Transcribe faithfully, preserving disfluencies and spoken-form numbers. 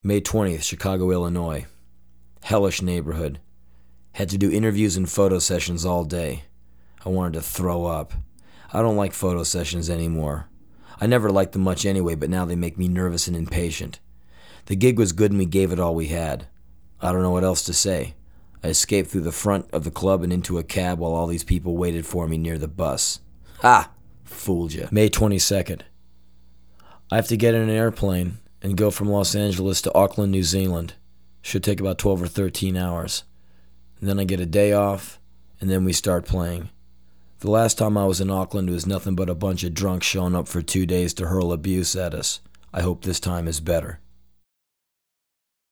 May twentieth, Chicago, Illinois. Hellish neighborhood. Had to do interviews and photo sessions all day. I wanted to throw up. I don't like photo sessions anymore. I never liked them much anyway, but now they make me nervous and impatient. The gig was good and we gave it all we had. I don't know what else to say. I escaped through the front of the club and into a cab while all these people waited for me near the bus. Ha! Fooled you. May twenty-second. I have to get in an airplane and go from Los Angeles to Auckland, New Zealand. Should take about twelve or thirteen hours. And then I get a day off, and then we start playing. The last time I was in Auckland, it was nothing but a bunch of drunks showing up for two days to hurl abuse at us. I hope this time is better.